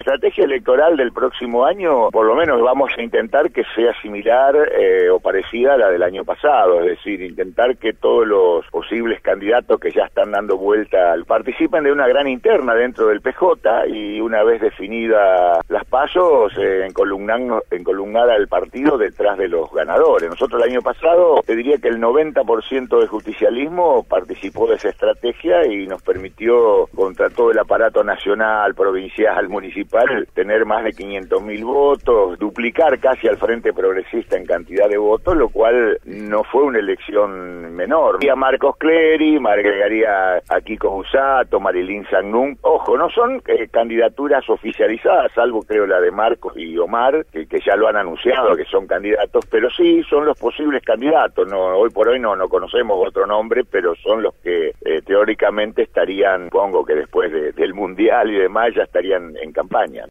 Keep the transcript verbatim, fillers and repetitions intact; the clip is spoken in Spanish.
estrategia electoral del próximo año, por lo menos vamos a intentar que sea similar eh, o parecida a la del año pasado, es decir, intentar que todos los posibles candidatos que ya están dando vuelta participen de una gran interna dentro del P J y una vez definida las pasos, eh, encolumnar, encolumnar al partido detrás de los ganadores. Nosotros el año pasado, te diría que el noventa por ciento del justicialismo participó de esa estrategia y nos permitió, contra todo el aparato nacional, provincial, municipal, tener más de quinientos mil votos, duplicar casi al Frente Progresista en cantidad de votos, lo cual no fue una elección menor. Y a Marcos Clery, me agregaría a Kiko Busato, Marilyn Sagnún. Ojo, no son eh, candidaturas oficializadas, salvo creo la de Marcos y Omar, que, que ya lo han anunciado que son candidatos, pero sí son los posibles candidatos. No, hoy por hoy no, no conocemos otro nombre, pero son los que eh, teóricamente estarían, pongo que después de, del Mundial y demás, ya estarían en campaña.